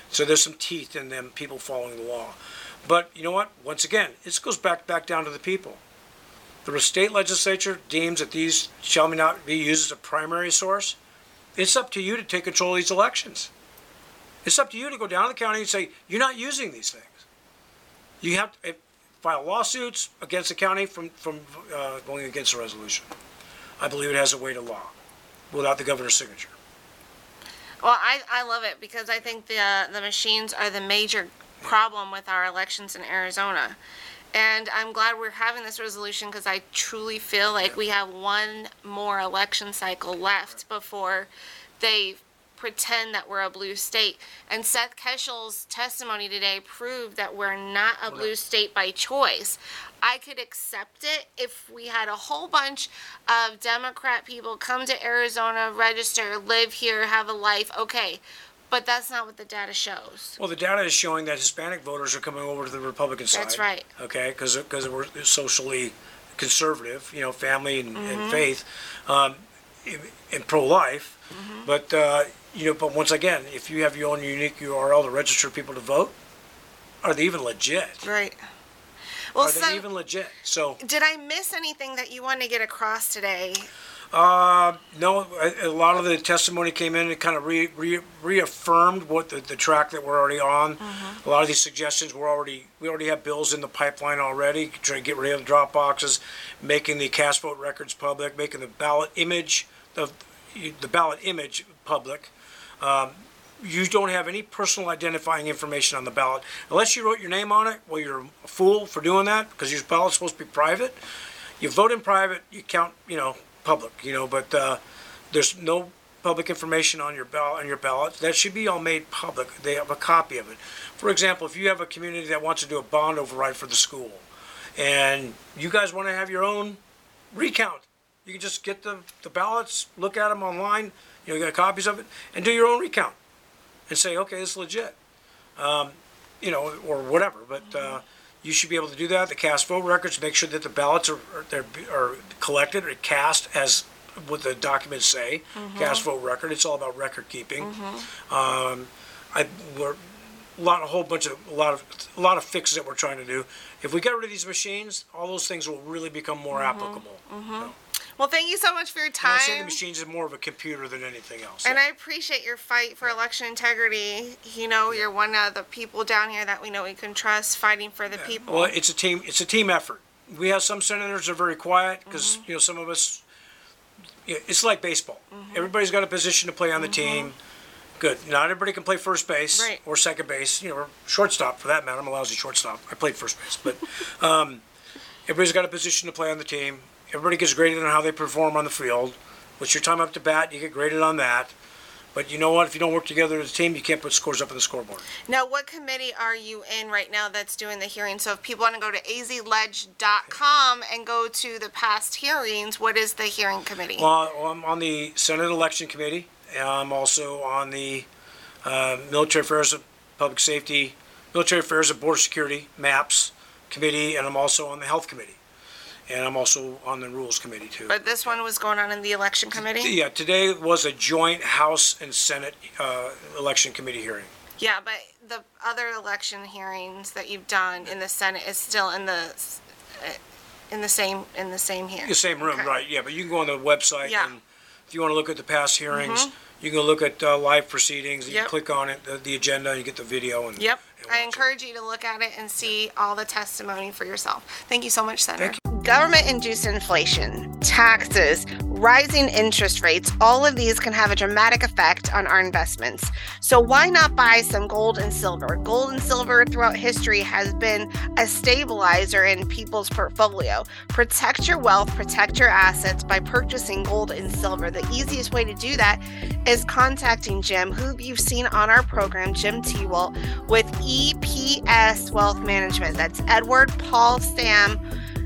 So there's some teeth in them people following the law. But you know what? Once again, this goes back down to the people. The state legislature deems that these shall not be used as a primary source. It's up to you to take control of these elections. It's up to you to go down to the county and say, you're not using these things. You have to file lawsuits against the county from going against the resolution. I believe it has a weight of law without the governor's signature. Well, I love it because I think the machines are the major problem with our elections in Arizona. And I'm glad we're having this resolution because I truly feel like we have one more election cycle left before they pretend that we're a blue state. And Seth Keshel's testimony today proved that we're not a blue state by choice. I could accept it if we had a whole bunch of Democrat people come to Arizona, register, live here, have a life. Okay. But that's not what the data shows. Well, the data is showing that Hispanic voters are coming over to the Republican side. That's right. Okay, because we're socially conservative, family and faith, and pro-life. But but once again, if you have your own unique URL to register people to vote, are they even legit? Right. Well, are they even legit? So. Did I miss anything that you wanted to get across today? No, a lot of the testimony came in and kind of reaffirmed what the track that we're already on. A lot of these suggestions we already have bills in the pipeline already, trying to get rid of the drop boxes, making the cast vote records public, making the ballot image public. You don't have any personal identifying information on the ballot unless you wrote your name on it. Well, you're a fool for doing that because your ballot's supposed to be private. You vote in private, you count, public, but there's no public information on your ballot. That should be all made public. They have a copy of it. For example, if you have a community that wants to do a bond override for the school, and you guys want to have your own recount, you can just get the ballots, look at them online, you get copies of it, and do your own recount, and say, okay, this is legit, or whatever. But you should be able to do that. The cast vote records, make sure that the ballots are collected or cast as what the documents say. Cast vote record. It's all about record keeping. A lot of fixes that we're trying to do. If we get rid of these machines, all those things will really become more applicable. So. Well, thank you so much for your time. I say the machines is more of a computer than anything else. And I appreciate your fight for election integrity. You're one of the people down here that we know we can trust, fighting for the people. Well, it's a team effort. We have some senators that are very quiet because some of us. It's like baseball. Everybody's got a position to play on the team. Good. Not everybody can play first base or second base. Or shortstop for that matter. I'm a lousy shortstop. I played first base, but everybody's got a position to play on the team. Everybody gets graded on how they perform on the field. What's your time up to bat? You get graded on that. But you know what? If you don't work together as a team, you can't put scores up on the scoreboard. Now, what committee are you in right now that's doing the hearing? So if people want to go to azledge.com and go to the past hearings, what is the hearing committee? Well, I'm on the Senate Election Committee. I'm also on the Military Affairs and Public Safety, Military Affairs and Border Security, MAPS Committee, and I'm also on the Health Committee. And I'm also on the Rules Committee, too. But this one was going on in the Election Committee? Yeah, today was a joint House and Senate Election Committee hearing. Yeah, but the other election hearings that you've done in the Senate is still in the same hearing. The same room, right, yeah. But you can go on the website, and if you want to look at the past hearings, you can look at live proceedings, you can click on it, the agenda, and you get the video. And I encourage you to look at it and see all the testimony for yourself. Thank you so much, Senator. Thank you. Government-induced inflation, taxes, rising interest rates, all of these can have a dramatic effect on our investments. So why not buy some gold and silver? Gold and silver throughout history has been a stabilizer in people's portfolio. Protect your wealth, protect your assets by purchasing gold and silver. The easiest way to do that is contacting Jim, who you've seen on our program, Jim Tewalt, with EPS Wealth Management. That's Edward Paul Stam,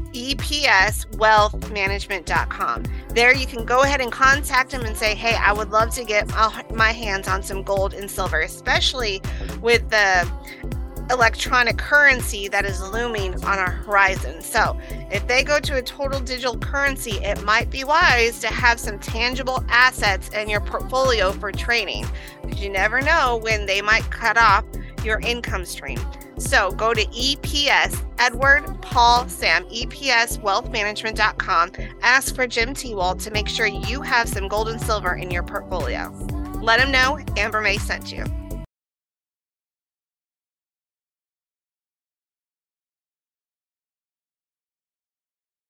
EPSwealthmanagement.com. There you can go ahead and contact him and say, hey, I would love to get my hands on some gold and silver, especially with the electronic currency that is looming on our horizon. So if they go to a total digital currency, it might be wise to have some tangible assets in your portfolio for trading. because you never know when they might cut off your income stream. So go to EPS, Edward, Paul, Sam, EPSwealthmanagement.com. Ask for Jim Tewald to make sure you have some gold and silver in your portfolio. Let him know Amber May sent you.